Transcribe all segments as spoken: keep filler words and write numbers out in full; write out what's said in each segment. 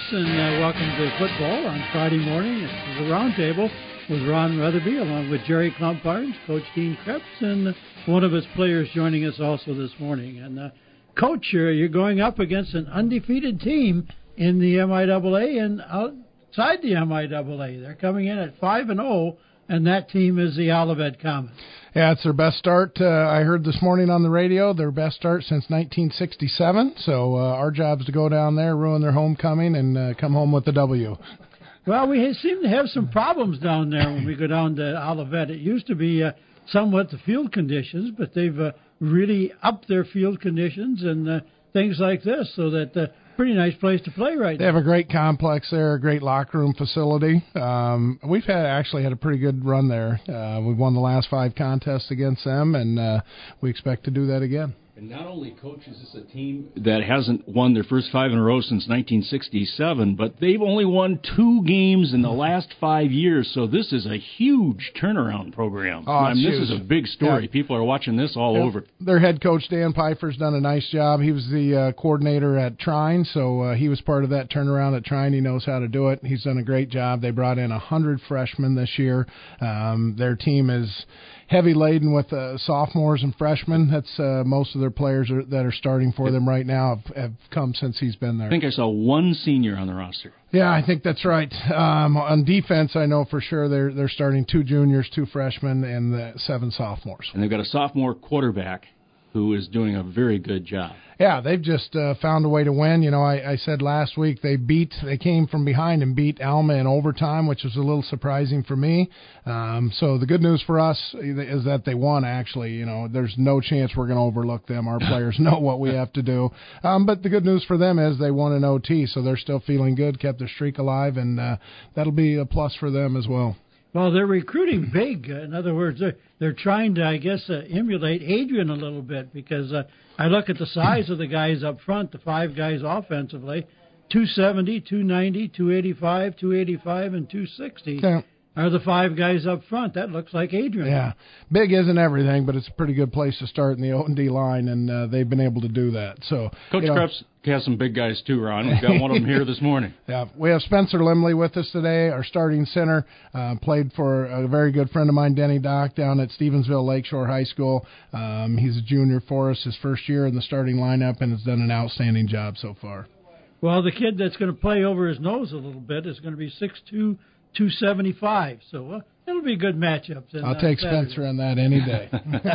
and uh, welcome to football on Friday morning. It's the Roundtable with Ron Weatherby, along with Jerry Klumpards, Coach Dean Krebs, and one of his players joining us also this morning. And uh, Coach, uh, you're going up against an undefeated team in the M I A A and outside the M I A A. They're coming in at five and oh, and that team is the Olivet Comets. Yeah, it's their best start. Uh, I heard this morning on the radio, their best start since nineteen sixty-seven. So uh, our job is to go down there, ruin their homecoming, and uh, come home with the W. Well, we seem to have some problems down there when we go down to Olivet. It used to be uh, somewhat the field conditions, but they've uh, really upped their field conditions and uh, things like this, so that uh, pretty nice place to play right they now. They have a great complex there, a great locker room facility. Um, we've had actually had a pretty good run there. Uh, we've won the last five contests against them, and uh, we expect to do that again. And not only, Coach, is this a team that hasn't won their first five in a row since nineteen sixty-seven, but they've only won two games in the last five years, so this is a huge turnaround program. Oh, I mean, huge. This is a big story. Yeah. People are watching this all yeah. over. Their head coach, Dan Pfeiffer's done a nice job. He was the uh, coordinator at Trine, so uh, he was part of that turnaround at Trine. He knows how to do it. He's done a great job. They brought in one hundred freshmen this year. Um, their team is heavy laden with uh, sophomores and freshmen. That's uh, most of their players are, that are starting for them right now have, have come since he's been there. I think I saw one senior on the roster. Yeah, I think that's right. Um, on defense, I know for sure they're they're starting two juniors, two freshmen, and the seven sophomores. And they've got a sophomore quarterback who is doing a very good job. Yeah, they've just uh, found a way to win. You know, I, I said last week they beat, they came from behind and beat Alma in overtime, which was a little surprising for me. Um, so the good news for us is that they won, actually. You know, there's no chance we're going to overlook them. Our players know what we have to do. Um, but the good news for them is they won an O T, so they're still feeling good, kept their streak alive, and uh, that'll be a plus for them as well. Well, they're recruiting big. In other words, they're, they're trying to, I guess, uh, emulate Adrian a little bit, because uh, I look at the size of the guys up front, the five guys offensively, two seventy, two ninety, two eighty-five, two eighty-five, and two sixty. Okay. Are the five guys up front. That looks like Adrian. Yeah. Big isn't everything, but it's a pretty good place to start in the O and D line, and uh, they've been able to do that. So, Coach you know, Krebs has some big guys too, Ron. We've got one of them here this morning. Yeah, we have Spencer Limley with us today, our starting center. Uh, played for a very good friend of mine, Denny Dock, down at Stevensville Lakeshore High School. Um, he's a junior for us, his first year in the starting lineup, and has done an outstanding job so far. Well, the kid that's going to play over his nose a little bit is going to be six two, two seventy-five, so uh, it'll be good matchups. In, I'll uh, take Saturday. Spencer on that any day.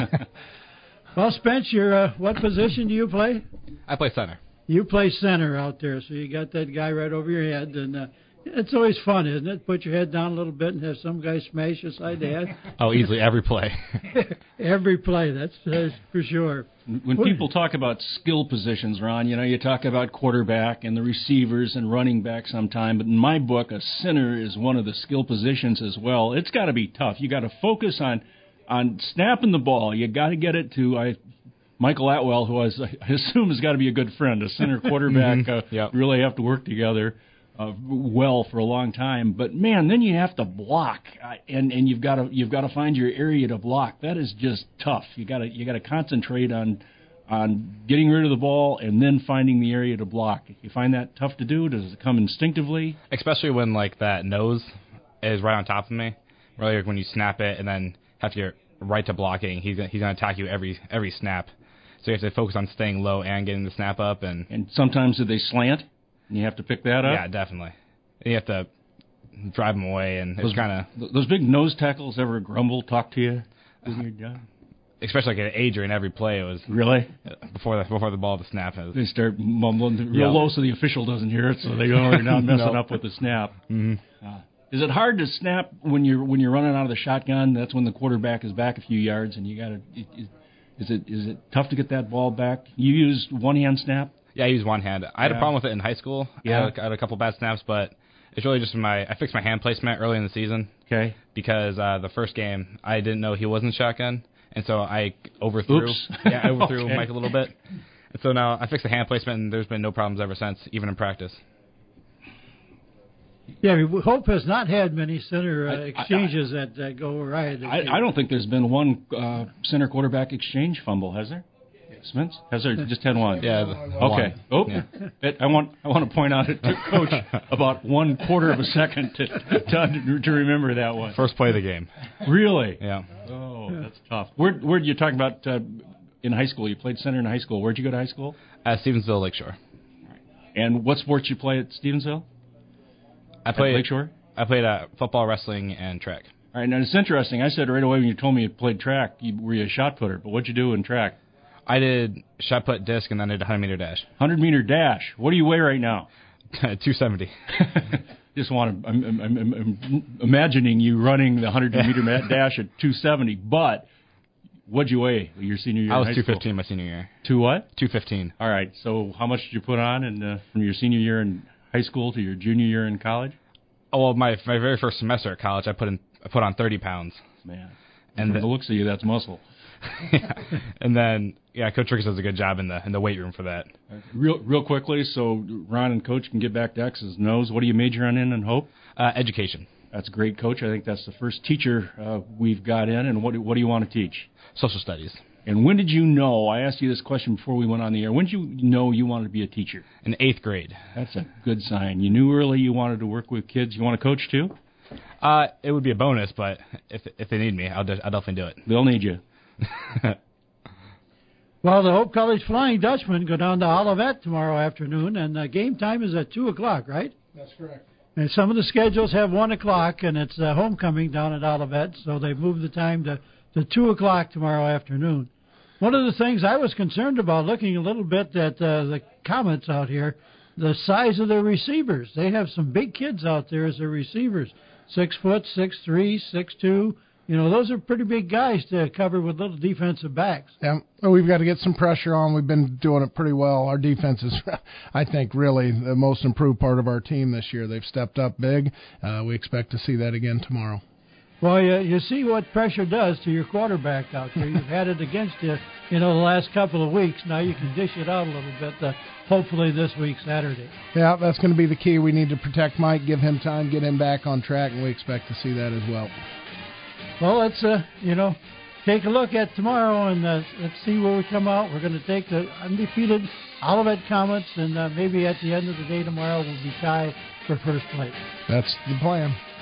Well, Spence, you're, uh, what position do you play? I play center. You play center out there, so you got that guy right over your head, and uh, it's always fun, isn't it? Put your head down a little bit and have some guy smash you side the head. Oh, easily, every play. Every play, that's, that's for sure. When people talk about skill positions, Ron, you know, you talk about quarterback and the receivers and running back sometime, but in my book, a center is one of the skill positions as well. It's got to be tough. You got to focus on on snapping the ball. You got to get it to I, Michael Atwell, who I, I assume has got to be a good friend. A center quarterback mm-hmm. uh, yep. really have to work together uh, well for a long time. But man, then you have to block, uh, and and you've got to you've got to find your area to block. That is just tough. You got to you got to concentrate on on getting rid of the ball and then finding the area to block. You find that tough to do? Does it come instinctively? Especially when like that nose is right on top of me. Really, like when you snap it and then have to get right to blocking, he's he's going to attack you every every snap. So you have to focus on staying low and getting the snap up. And, and sometimes do they slant? And you have to pick that up? Yeah, definitely. And you have to drive them away. And those, it's kind of those big nose tackles ever grumble, talk to you when you're done? Especially like at Adrian, every play it was really before the before the ball to snap. Was, they start mumbling real yeah. low so the official doesn't hear it, so they know they're not messing no. up with the snap. Mm-hmm. Uh, is it hard to snap when you're when you're running out of the shotgun? That's when the quarterback is back a few yards, and you got to. Is it is it tough to get that ball back? You use one hand snap? Yeah, I use one hand. I had yeah. a problem with it in high school. Yeah, I had, I had a couple bad snaps, but it's really just my I fixed my hand placement early in the season. Okay. Because uh, the first game I didn't know he wasn't shotgun, and so I overthrew. Oops. Yeah, I overthrew okay. Mike a little bit, and so now I fixed the hand placement, and there's been no problems ever since, even in practice. Yeah, Hope has not had many center uh, exchanges I, I, that uh, go right. I, I don't think there's been one uh, center quarterback exchange fumble, has there? Yes. Smiths? Has there just had one? Yeah. Okay. Oh, Yeah. it, I want I want to point out it took Coach about one quarter of a second to to, to remember that one. First play of the game. Really? Yeah. Oh, that's tough. Where where you talking about uh, in high school? You played center in high school. Where'd you go to high school? At Stevensville Lakeshore. And what sports you play at Stevensville? I played at Lakeshore. I played uh, football, wrestling, and track. All right. Now it's interesting. I said right away when you told me you played track, you were you a shot putter? But what'd you do in track? I did shot put, disc, and then I did a hundred meter dash. Hundred meter dash. What do you weigh right now? Two seventy. Just want to. I'm, I'm, I'm, I'm imagining you running the hundred meter dash at two seventy. But what'd you weigh your senior year? I was in high two school? fifteen my senior year. Two what? Two fifteen. All right. So how much did you put on in, uh, from your senior year in high school to your junior year in college? Oh well, my my very first semester at college, I put in I put on thirty pounds. Man, and from the, the looks of you, that's muscle. yeah. And then yeah, Coach Ricketts does a good job in the in the weight room for that. Real real quickly, so Ron and Coach can get back to X's and O's. What do you major on in and Hope? Uh, education. That's great, Coach. I think that's the first teacher uh, we've got in. And what do, what do you want to teach? Social studies. And when did you know, I asked you this question before we went on the air, when did you know you wanted to be a teacher? In eighth grade. That's a good sign. You knew early you wanted to work with kids. You want to coach too? Uh, it would be a bonus, but if if they need me, I'll, de- I'll definitely do it. They'll need you. Well, the Hope College Flying Dutchmen go down to Olivet tomorrow afternoon, and uh, game time is at two o'clock, right? That's correct. And some of the schedules have one o'clock, and it's uh, homecoming down at Olivet, so they've moved the time to, to two o'clock tomorrow afternoon. One of the things I was concerned about, looking a little bit at uh, the comments out here, the size of their receivers. They have some big kids out there as their receivers. Six foot, six three, six two. You know, those are pretty big guys to cover with little defensive backs. Yeah, well, we've got to get some pressure on. We've been doing it pretty well. Our defense is, I think, really the most improved part of our team this year. They've stepped up big. Uh, we expect to see that again tomorrow. Well, you, you see what pressure does to your quarterback out there. You've had it against you, you know, the last couple of weeks. Now you can dish it out a little bit, uh, hopefully this week, Saturday. Yeah, that's going to be the key. We need to protect Mike, give him time, get him back on track, and we expect to see that as well. Well, let's, uh, you know, take a look at tomorrow and uh, let's see where we come out. We're going to take the undefeated Olivet Comets, and uh, maybe at the end of the day tomorrow we'll be tied for first place. That's the plan.